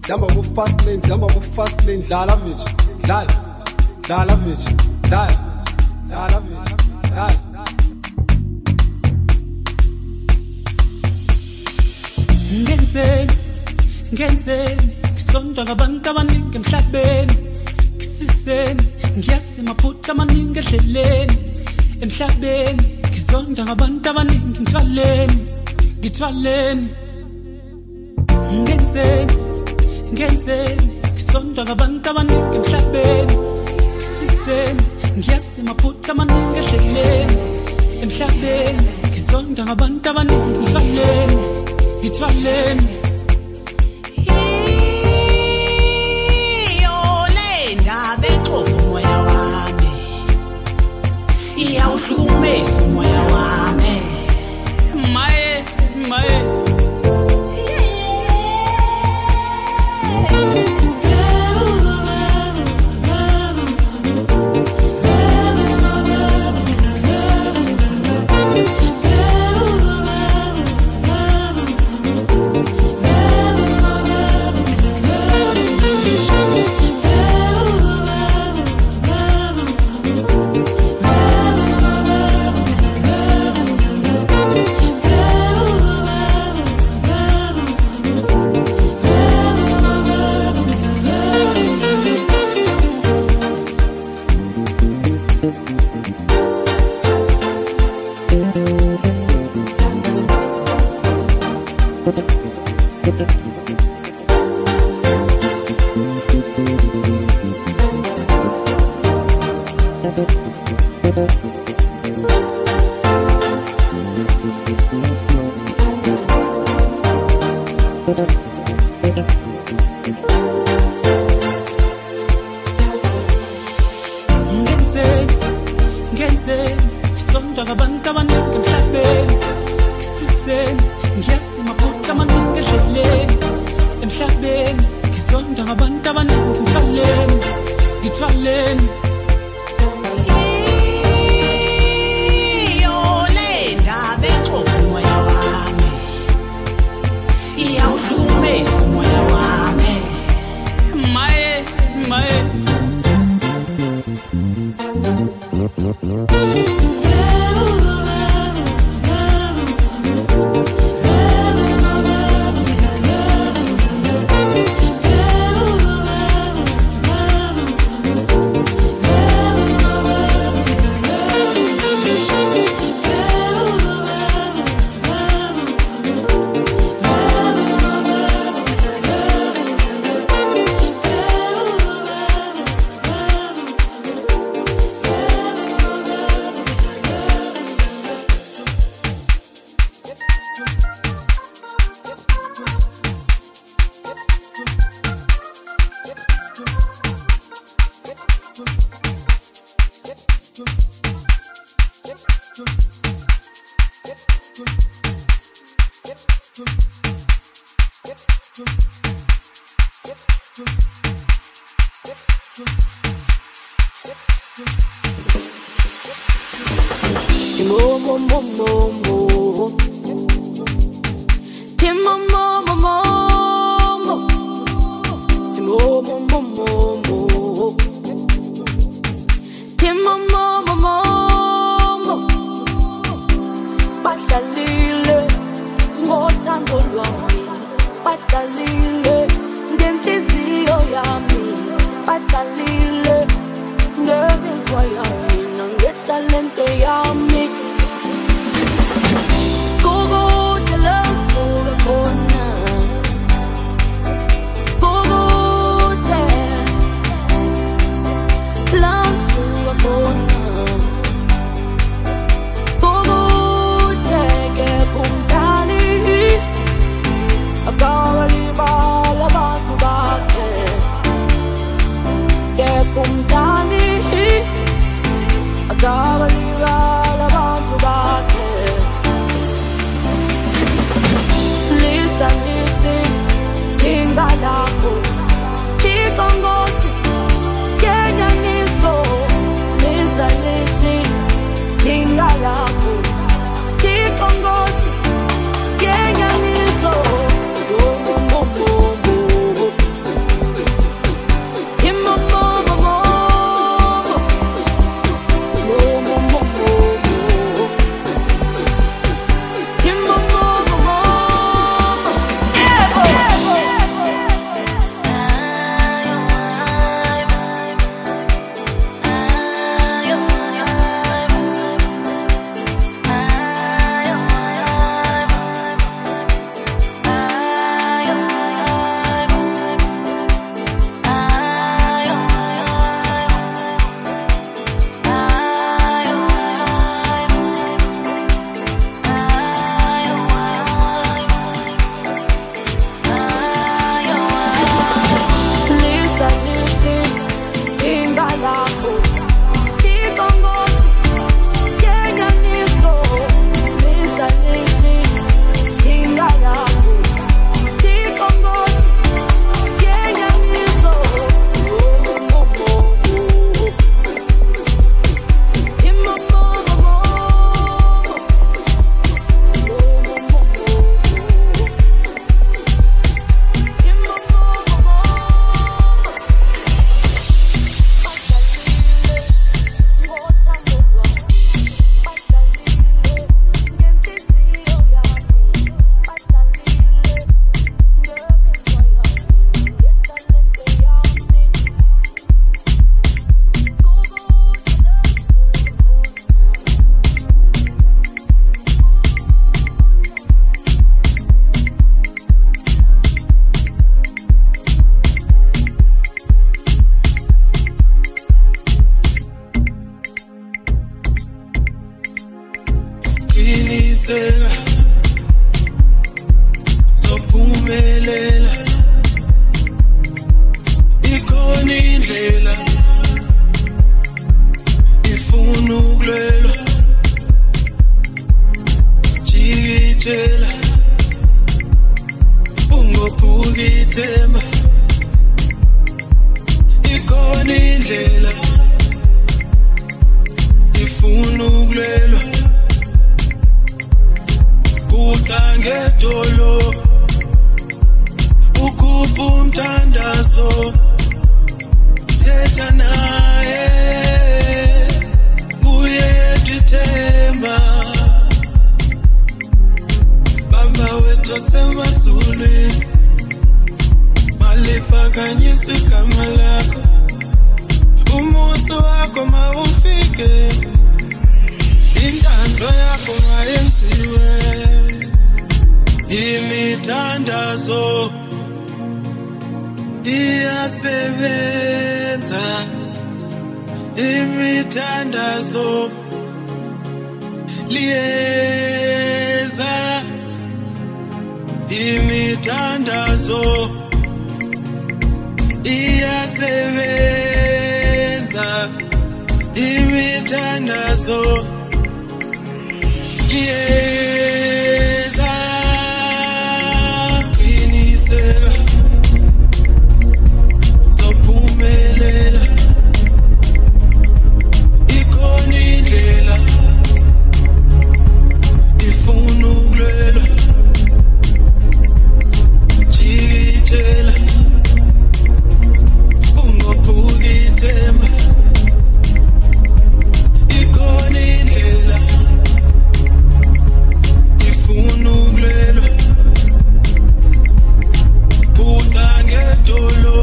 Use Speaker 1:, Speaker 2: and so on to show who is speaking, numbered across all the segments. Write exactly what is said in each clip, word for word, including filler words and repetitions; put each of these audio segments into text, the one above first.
Speaker 1: Sihamba ku fast lane, sihamba ku fast lane, dlala bitch, dlala, dlala bitch, dlala, dlala bitch, dlala.
Speaker 2: Ngenzeni, ngenzeni, ngisonda ngabantu abaningi emhlabeni. Ngisiseni, ngiyasimaphutha amaningi endleleni. Emhlabeni, ngizonda ngabantu abaningi ngithwaleni, ngithwaleni. Ngenzeni, ngenzeni, ngisonda ngabantu abaningi emhlabeni. Ngisiseni, ngiyasimaphutha amaningi endleleni. Emhlabeni, ngizonda ngabantu abaningi ngithwaleni, ngithwaleni.
Speaker 3: Iyawuhlumesa umoya wami,
Speaker 2: maye maye. Ngenzeni, ngenzeni, ngisonda ngabantu abaningi emhlabeni. Ngisiseni, ngiyasimaphutha amaningi endleleni. Emhlabeni, ngizonda ngabantu abaningi ngithwaleni, ngithwaleni.
Speaker 3: iyawuhlumesa umoya wami,
Speaker 2: maye maye.
Speaker 4: Timo mo mo mo mo, Timo mo mo mo mo, Timo mo mo mo mo, Timo mo mo mo mo. Badalile ngothando lwami, badalile ngenhliziyo yami, badalile ngemizwa yami nangetalente yami.
Speaker 5: Jikijela ungophuki ithemba ikhona indlela ifuna ukulwelwa kudangedolo ukhupha umthandazo thetha naye kuye ithemba bamba wethu semazulwini maliphakanyisa igama lakho umuso wakho mawufike intando yakho mayenziwe imithandazo iyasebenza imithandazo liyeza imithandazo iyasebenza imithandazo liyeza qiniseka zophumelela ikhona indlela ifuna ukulwela jikijela ungophuki ithemba ikhona indlela ifuna ukulwela kudangedolo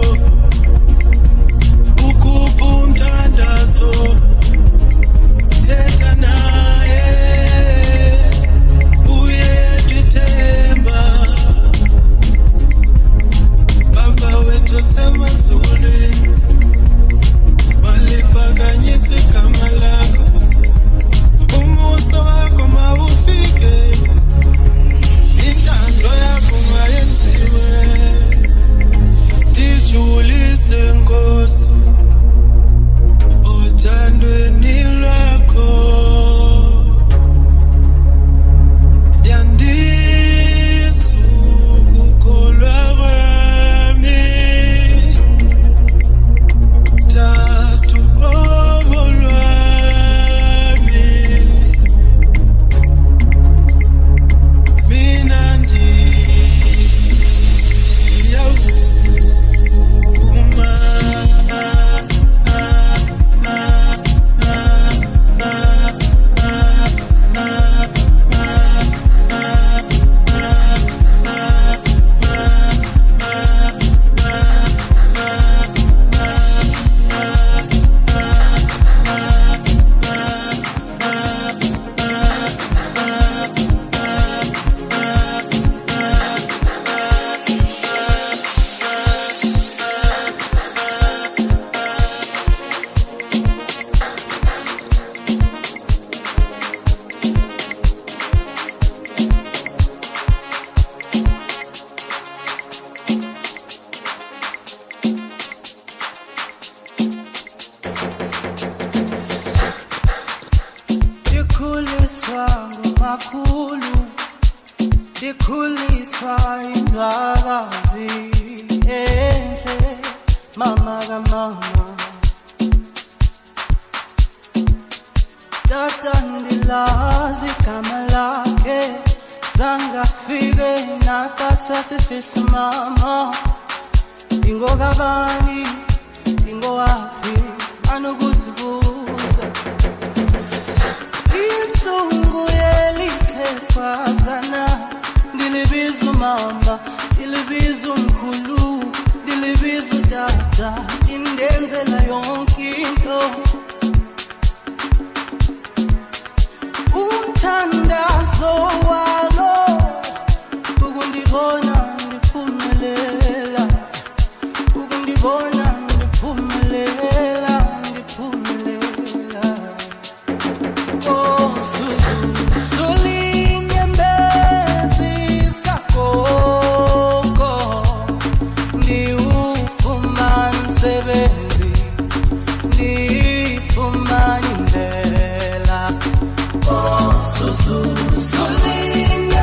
Speaker 5: ukhupha umthandazo thetha naye kuye ithemba bamba wethu semazulwini maliphakanyisa igama lakho umuso wakho mawufike intando yakho mayenziwe dijulise Nkosi othandweni lwakho yandisa ukukholwa kwami thatha uqobo lwami mina ndiyavuma
Speaker 6: Dikhuliswa ngumakhulu dikhuliswa indwakazi enhle mama kamama tata ndilazi igama lakhe zangafike nakasasifihla mama ingokabani ingowaphi anokuzibuza inhlungu yelikhethwazana ndilibiza mama ndilibiza umkhulu ndilibiza tata indenzela yonke into umthandazo walo ukundibona ndiphumelela ukundibona ndiphumelela ndiphumelela oh suzu sulinye mbezi skakoko ndiufumana msebenzi ndifumana indlela oh suzu sulinye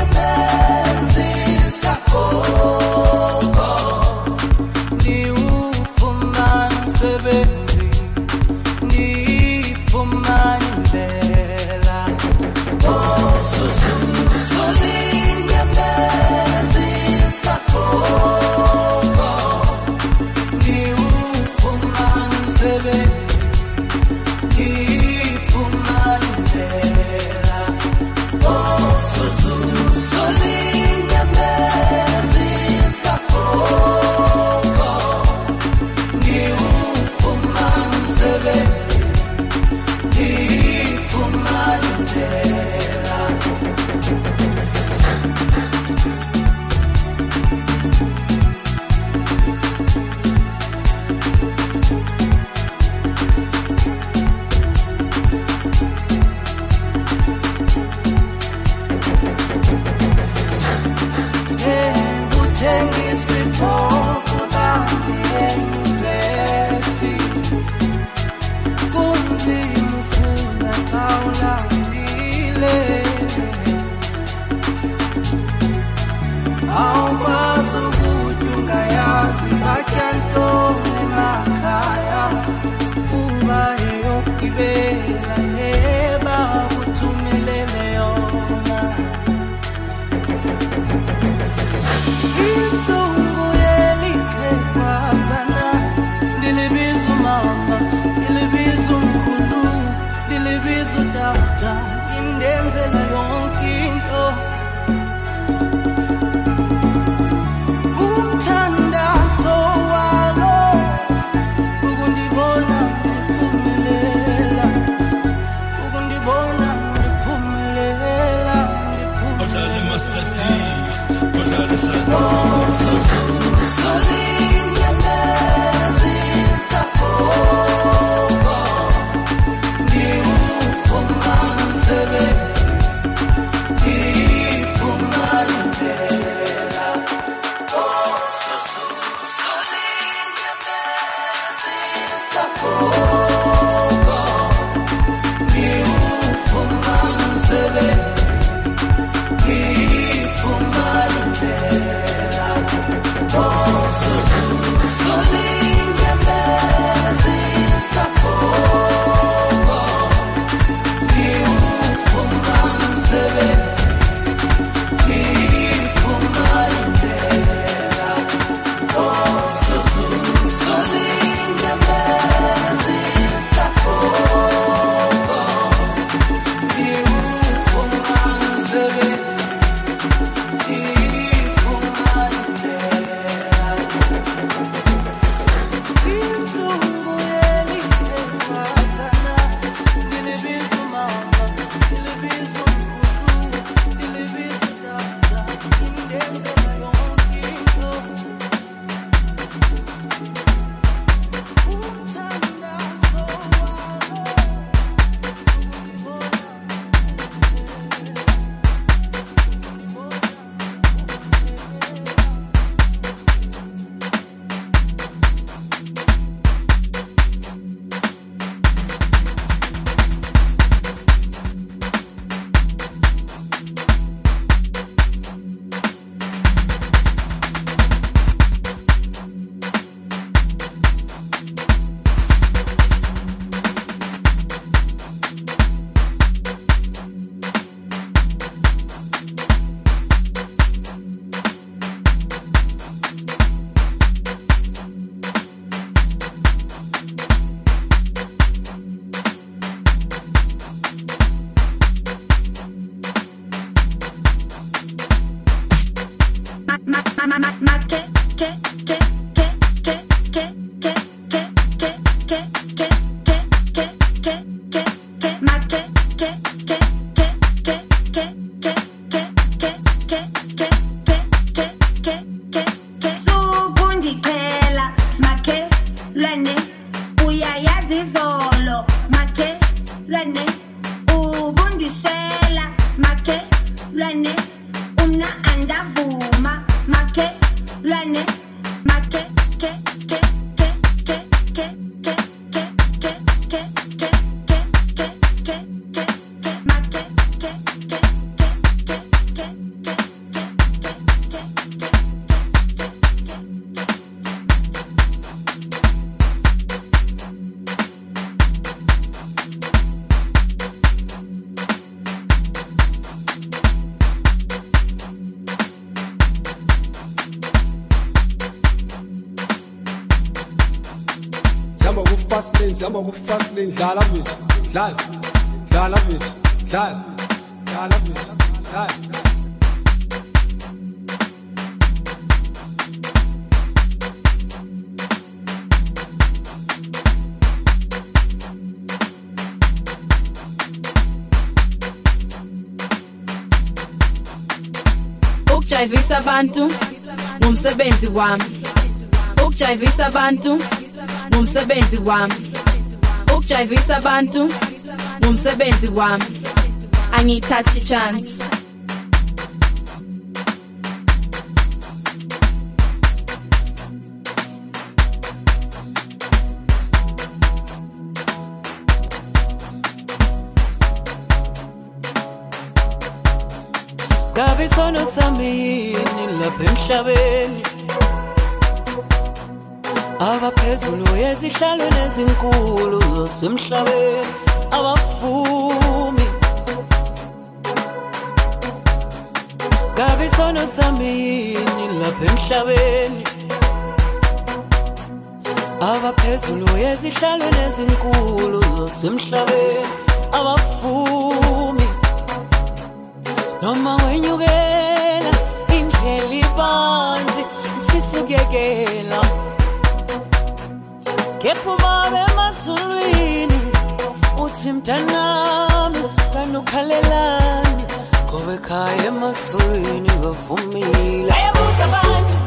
Speaker 6: Inzungu yelikhe kwazana ndilibiza mama ndilibiza umkhulu ndilibiza tata indenzela yonke into umthandazo walo ukundibona ndiphumelela ukundibona ndiphumelela
Speaker 5: Ozale Master D, Ozale Santa.
Speaker 6: Solinye bezisa koko ndiufumansebe ndifumanitela solinye bezisa koko ndiufumansebe ndifumanitela solinye bezisa koko ndiufumansebe ndifumanitela solinye bezisa koko ndiufumansebe
Speaker 1: Zihamba ku-fast lane dlala bitch dlala dlala bitch dlala dlala bitch dlala
Speaker 7: ukujayivisa abantu ngumsebenzi wami ukujayivisa abantu ngumsebenzi wami ukujayivisa abantu ngumsebenzi wami angithathi chance
Speaker 8: Gabi sono samini lapha emhlabeni abaphezulu yezihlalo nezinkulu zosemhlabeni abafumi Gabi isono sami yini lapha emhlabeni abaphezulu yezihlalo nezinkulu zasemhlabeni abafumi noma wenyukela indlela ibanzi mfisa ukuyekela kephuma emazulwini uthi mntanami kanukhalelani ngoba ekhaya emazulwini bavumile ayabuza abantu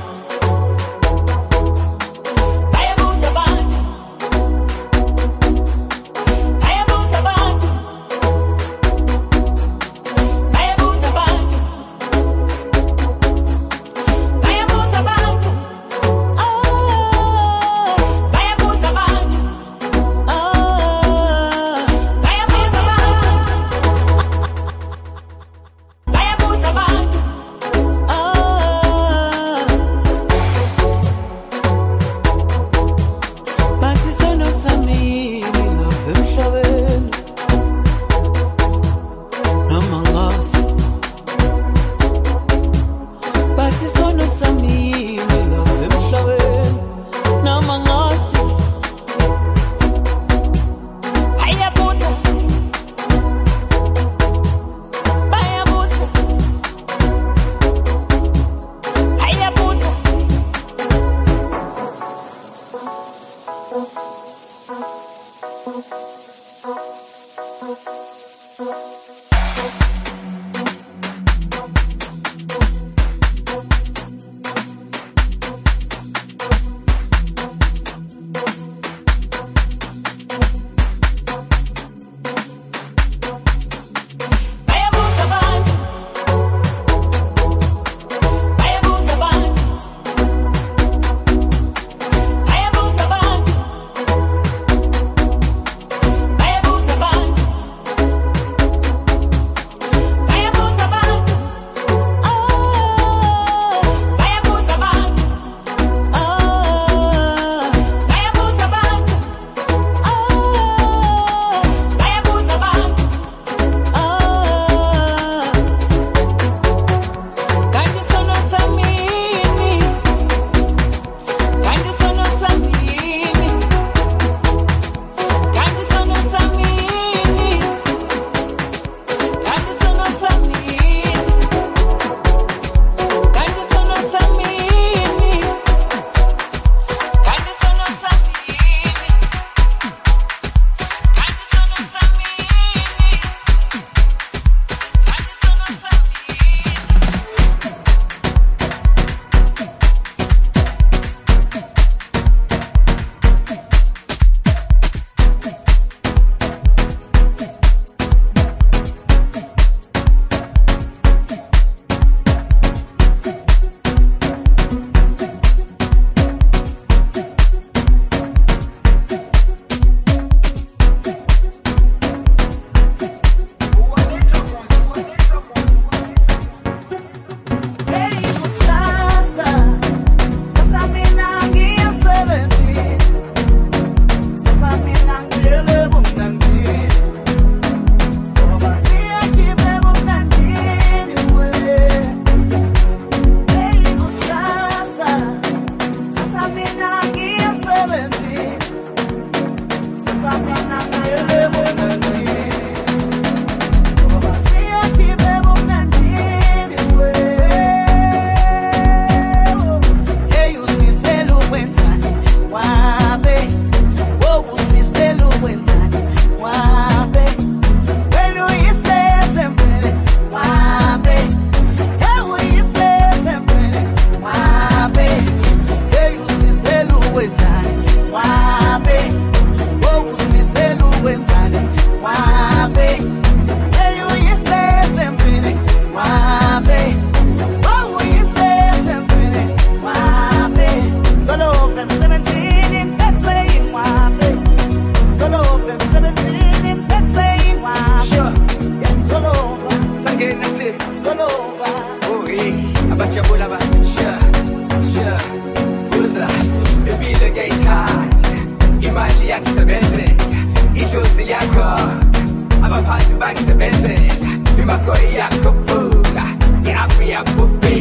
Speaker 9: Abaphansi bakusebenzela imako iyakhuphuka i-Afrika bubhi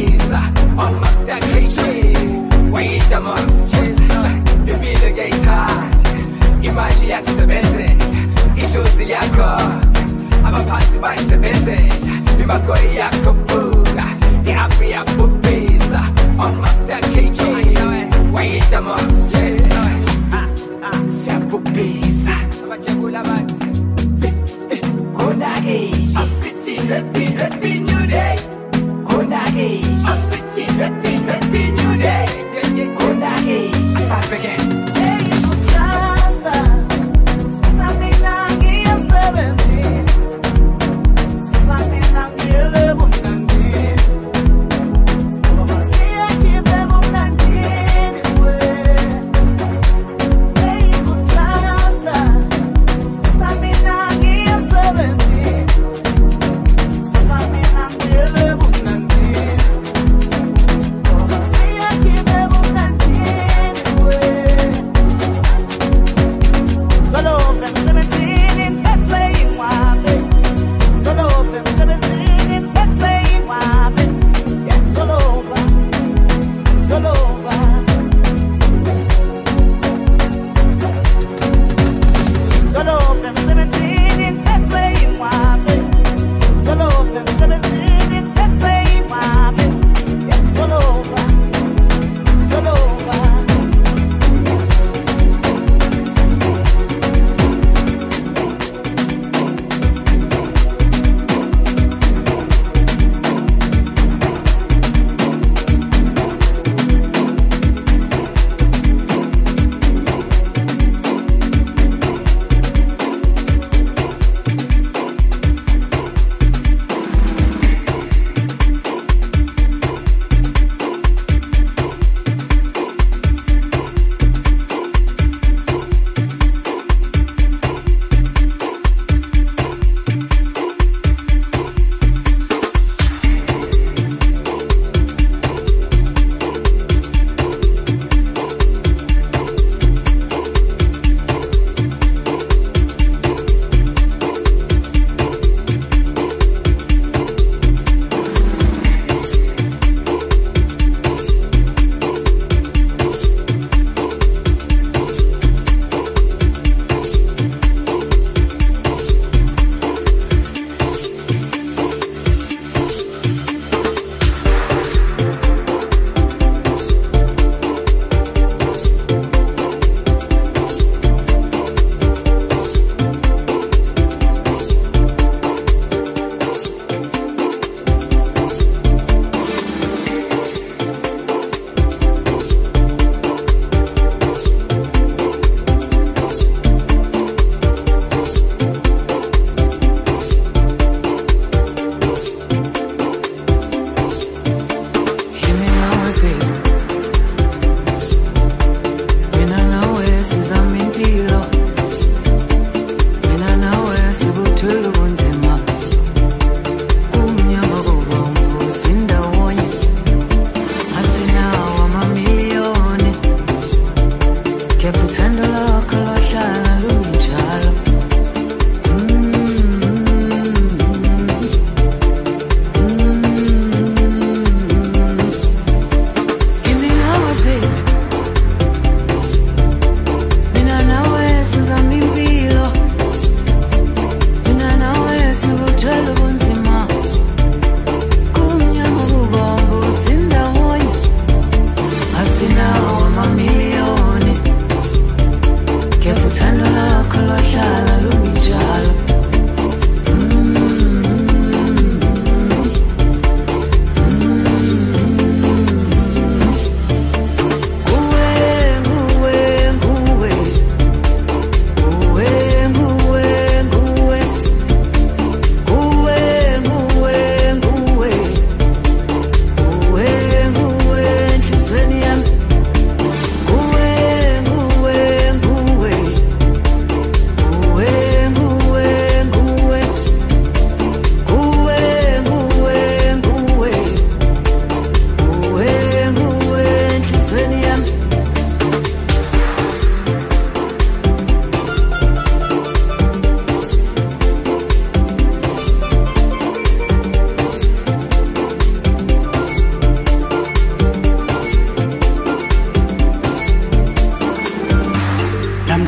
Speaker 9: of Master K J. Wait a month, the video gate hard. Imali aksebenze, iluzi yakho. Abaphansi bayisebenze, imagoli yakho buka. I-Afri yakubhiza of Master K J. Wait a month, siyakubhiza. Abajabula abantu. Konake, a city happy happy new day. Konake, a city happy happy new day. Konake, I start again.
Speaker 10: Hey, Musasa, Saminangi of seventeen, Saminangi eleven nineteen.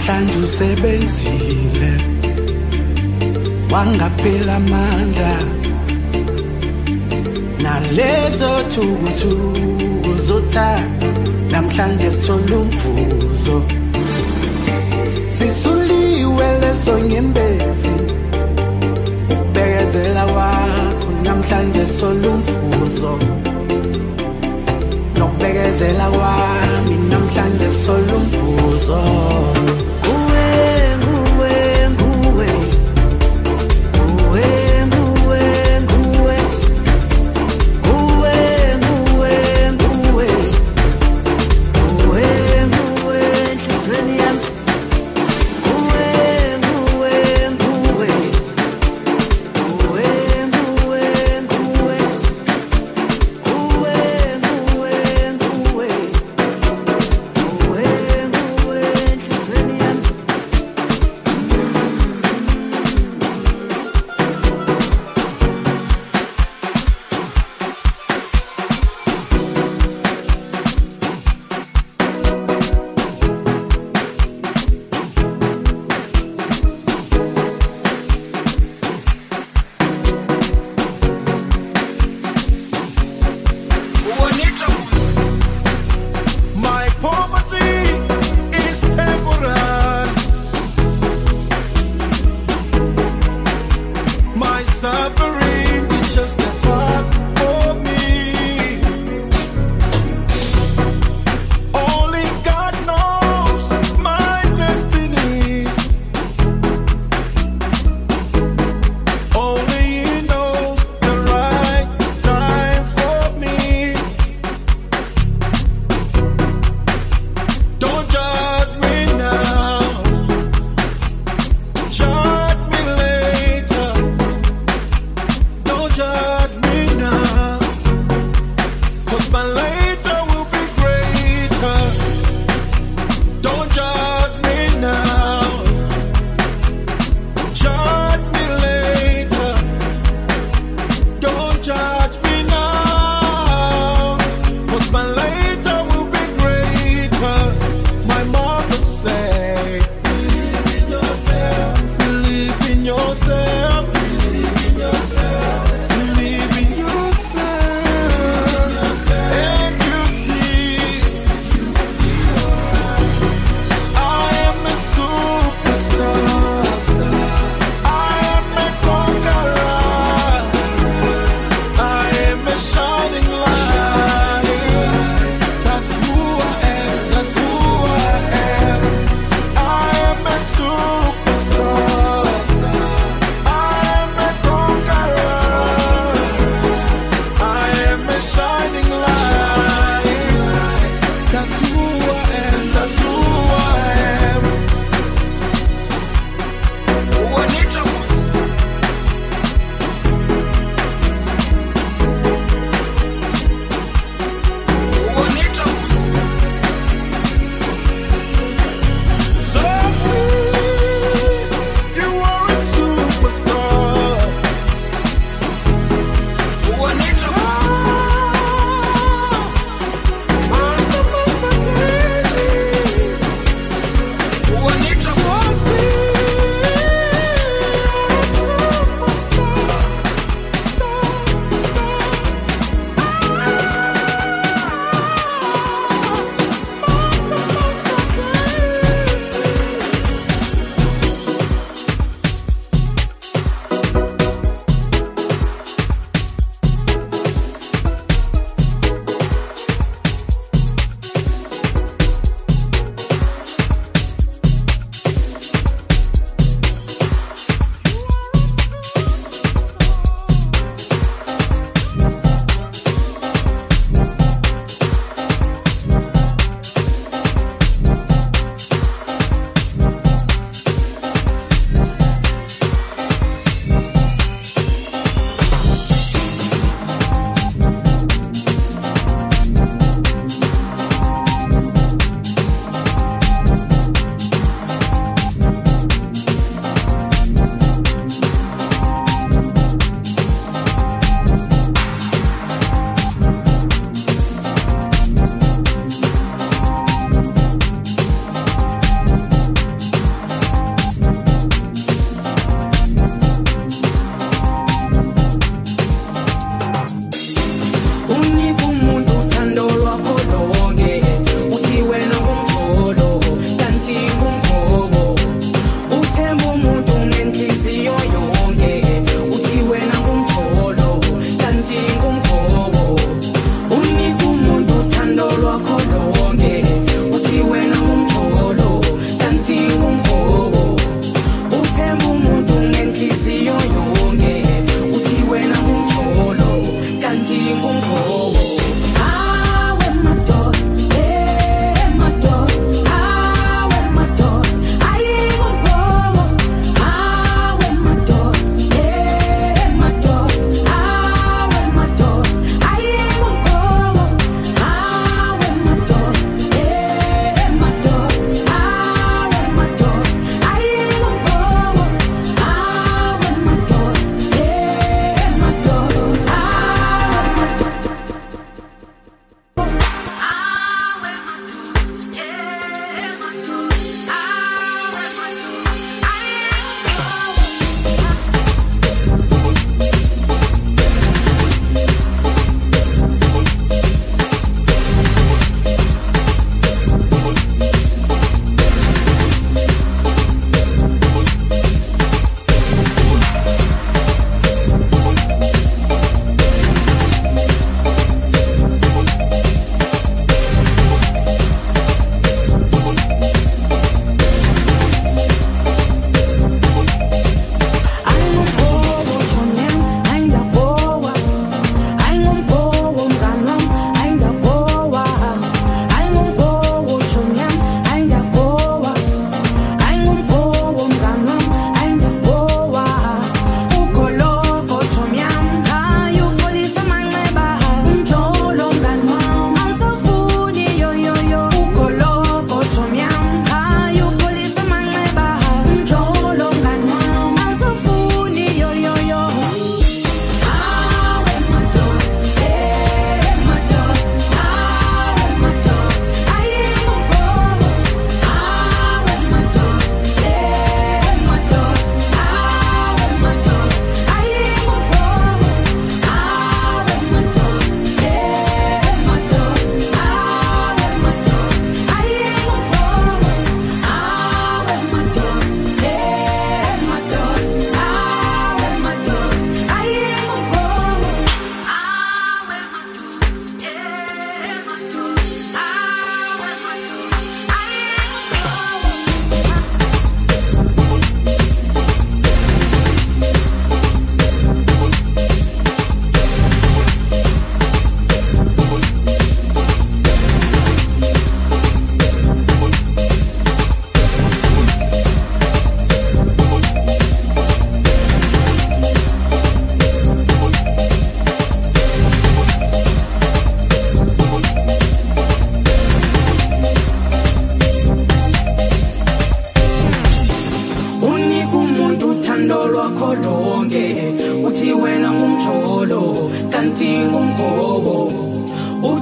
Speaker 11: namhlanje usebenzile wangaphela amandla nalezo thukuthuku zotha namhlanje sithola umvuzo sisuliwe lezo nyembezi bekezela wakho namhlanje sithola umvuzo nokubekezela wami namhlanje sithola umvuzo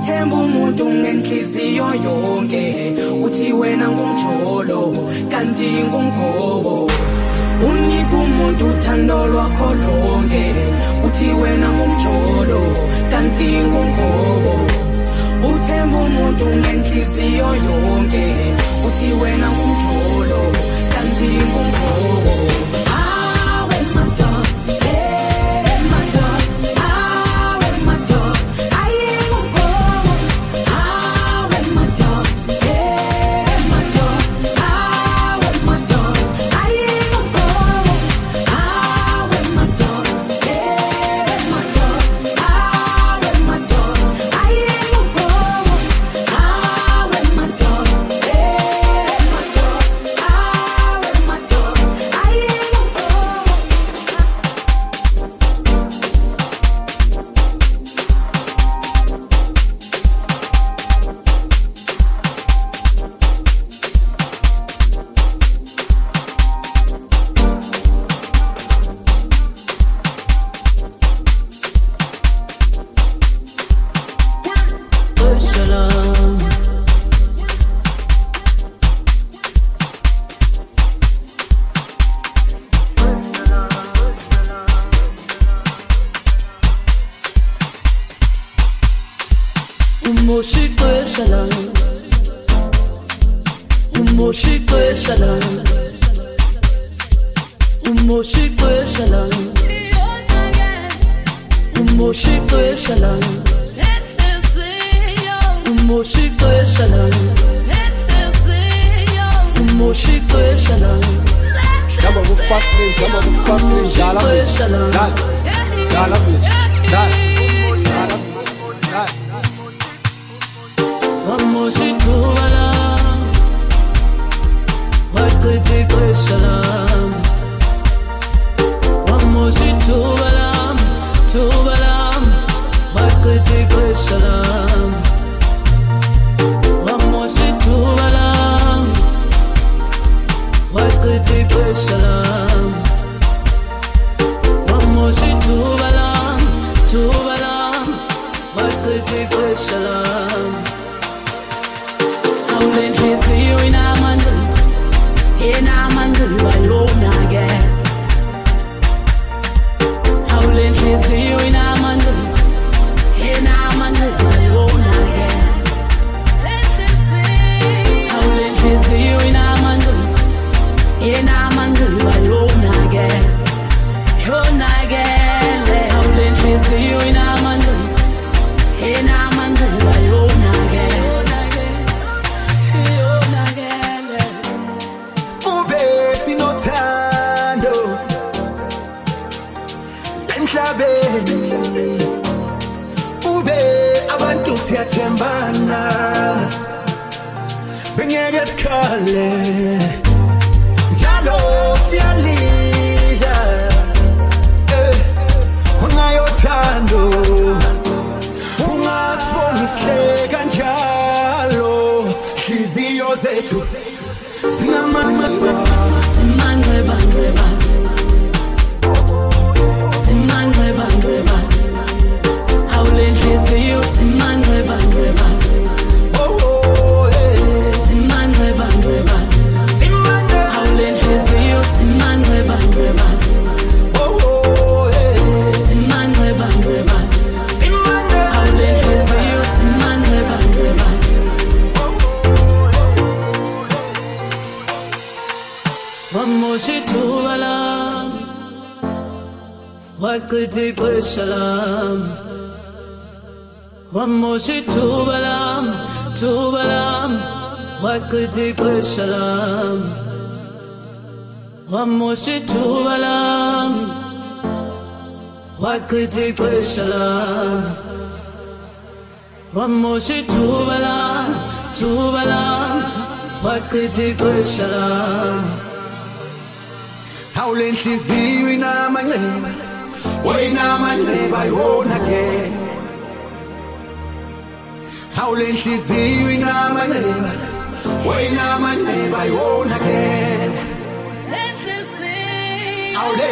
Speaker 12: uthemba umuntu ngenhliziyo yonke uthi wena ngumjolo kanti ngumgobo unika umuntu uthando lwakho lonke uthi wena ngumjolo kanti ngumgobo uthemba umuntu ngenhliziyo yonke uthi wena ngumjolo kanti ngumgobo
Speaker 6: Hawlenhliziyo inamanxeba wayinamanxeba yona ke Hawlenhliziyo inamanxeba wayinamanxeba yona ke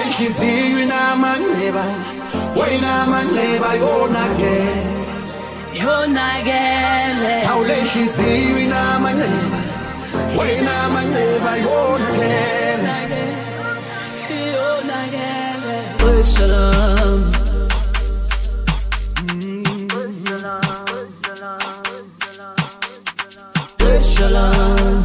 Speaker 6: Hawlenhliziyo inamanxeba wayinamanxeba yona ke
Speaker 2: yonakele
Speaker 6: awulenhliziyo inamanxeba wena amanxeba yonakele
Speaker 2: yonakele oh shalom oh shalom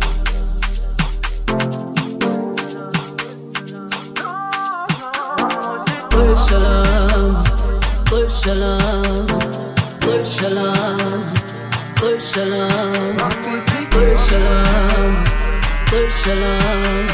Speaker 2: oh shalom oh shalom oh shalom oh shalom oh shalom oh shalom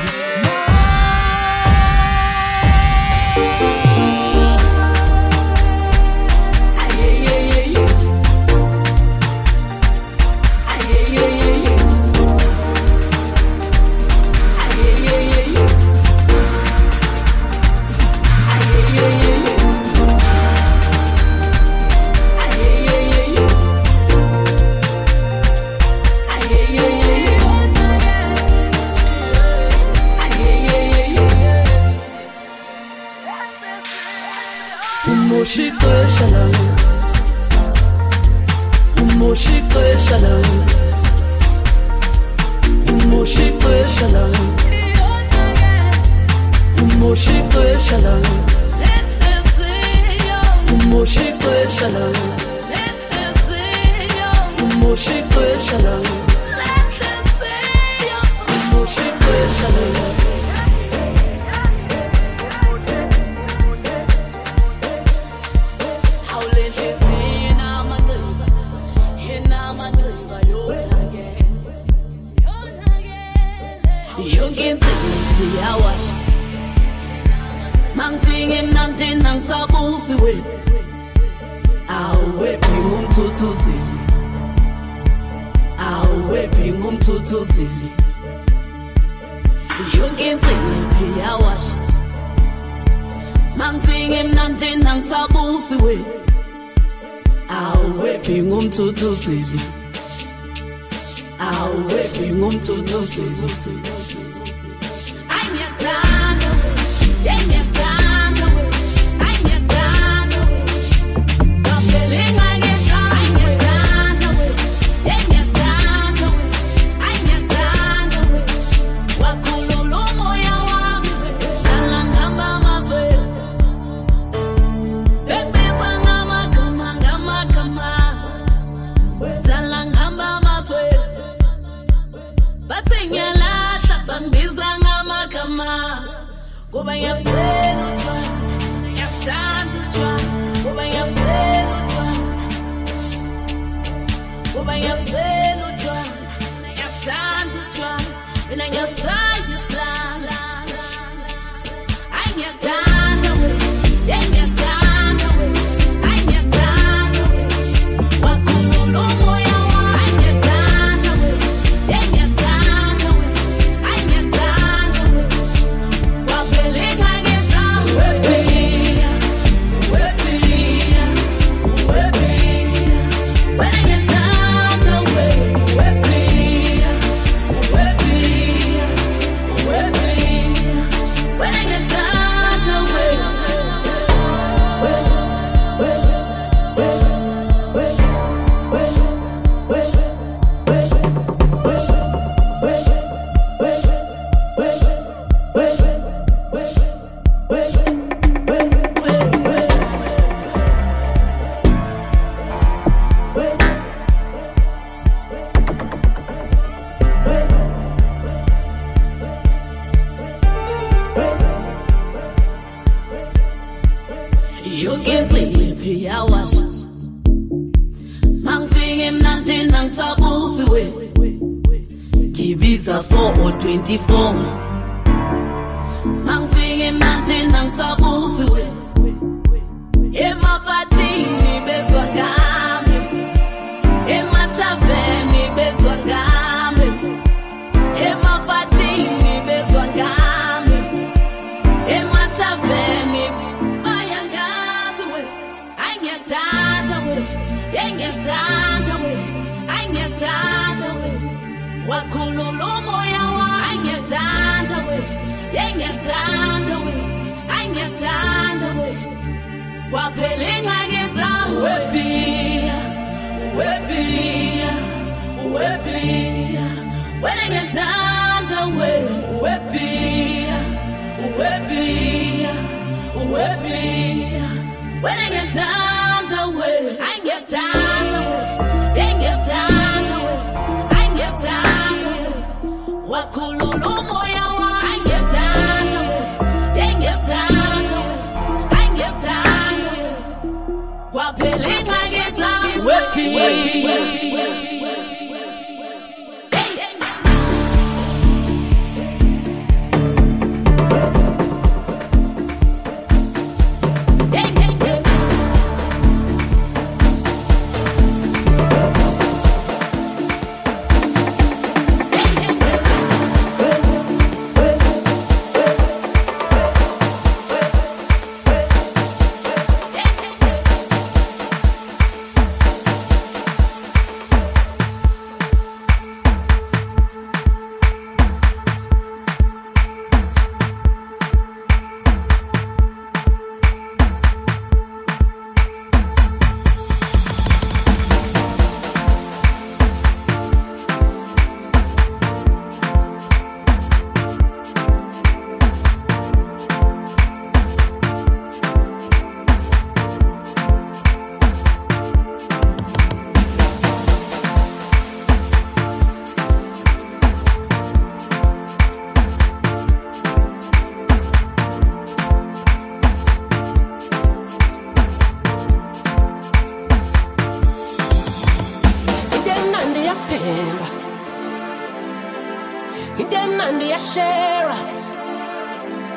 Speaker 2: Moshiko shalom, Moshiko shalom, Moshiko shalom, Moshiko shalom, Moshiko shalom, Moshiko shalom, Moshiko shalom. Mangfingin nanti nang sabusi we awe pingum tutuzili awe pingum tutuzili yonke mfiphi yawash Mangfingin nanti nang sabusi we awe pingum tutuzili awe pingum tutuzili Goba yapselo twa, yapsandu twa, goba yapselo twa, goba yapselo twa, yapsandu twa, mina yasaya la la la, anyatanda we, anyatanda we, anyatanda we, wakulo moya wa, anyatanda we, anyatanda we, anyatanda we. You can play hours. Mangfingin nanti nang sabusi we. Kibiza four or twenty-four. Mangfingin nanti nang sabusi we. Ema patini bezwa kame. Ema taveni bezwa kame. Ema patini bezwa kame. Ema taveni. Wakululu moya wa anyatanda we, anyatanda we, anyatanda we. Wapelinga ngezam we pia, wepi, wepi, when you dance away, wepi, wepi, wepi, when you dance away, I get dance away, I get dance away, I get dance away, wakululu moya wa, I get dance away, I get dance away, I get dance away, wapele I get dance away, wepi.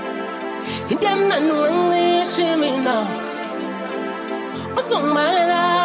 Speaker 13: Shimmy now. What's on my